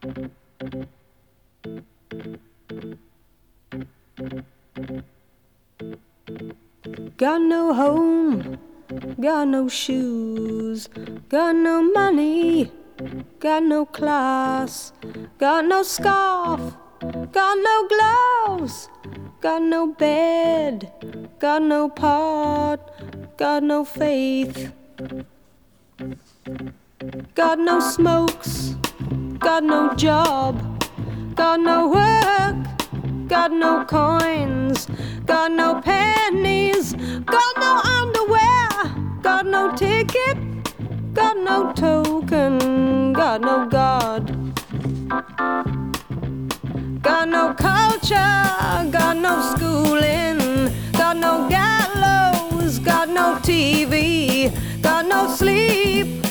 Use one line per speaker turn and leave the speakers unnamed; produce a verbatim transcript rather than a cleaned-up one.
Got no home, got no shoes, got no money, got no class, got no scarf, got no gloves, got no bed, got no part, got no faith, got no smokes, got no job, got no work, got no coins, got no pennies, got no underwear, got no ticket, got no token, got no God, got no culture, got no schooling, got no gallows, got no T V, got no sleep,